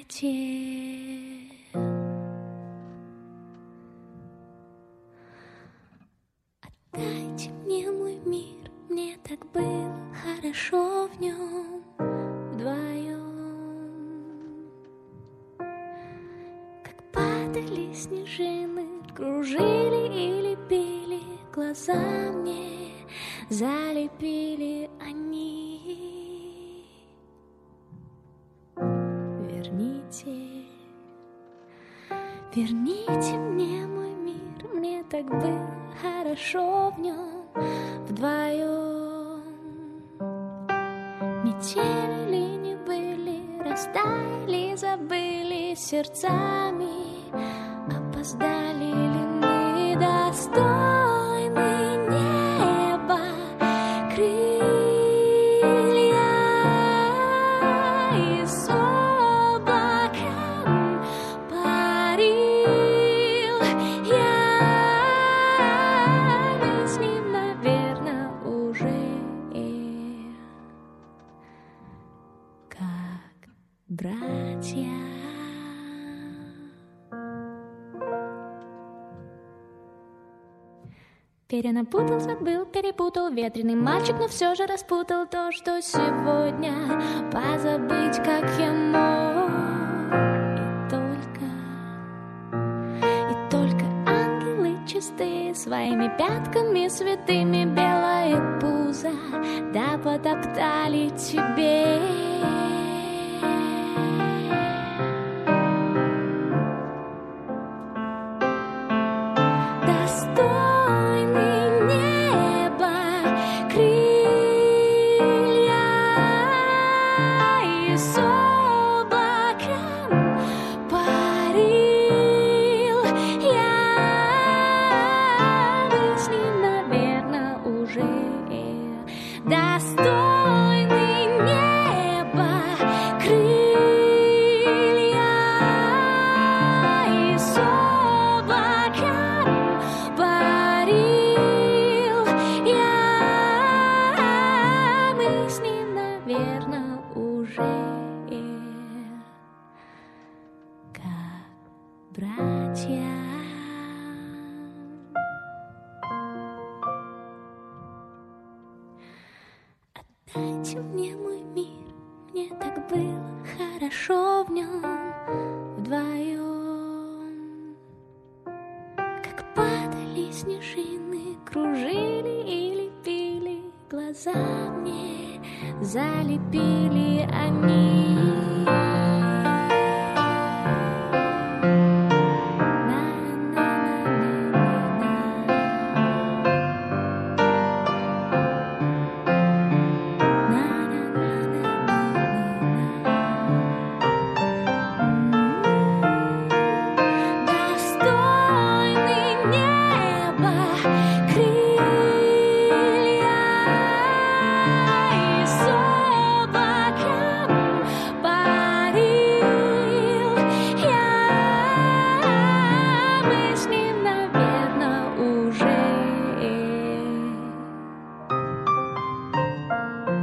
темноте. Отдайте мне мой мир, мне так было хорошо в нем вдвоем. Как падали снежины, кружили и лепили глаза мне, залепили они. Верните мне мой мир, мне так было хорошо в нем вдвоем. Метели ли не были, растаяли, забыли сердцами, опоздали ли мы, достойны неба крылья из облаком парил я. Мы с ним, наверное, уже как братья. Перенапутал, забыл, перепутал, ветреный мальчик, но все же распутал то, что сегодня позабыть, как я мог. И только ангелы чистые, своими пятками святыми белое пузо да потоптали тебе. Отдайте мне мой мир, мне так было хорошо в нем вдвоем. Как падали снежины, кружили и лепили глаза мне, залепили они.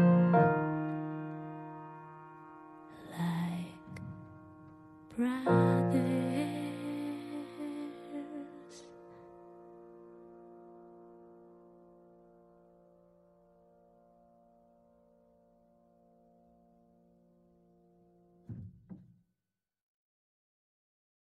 Right.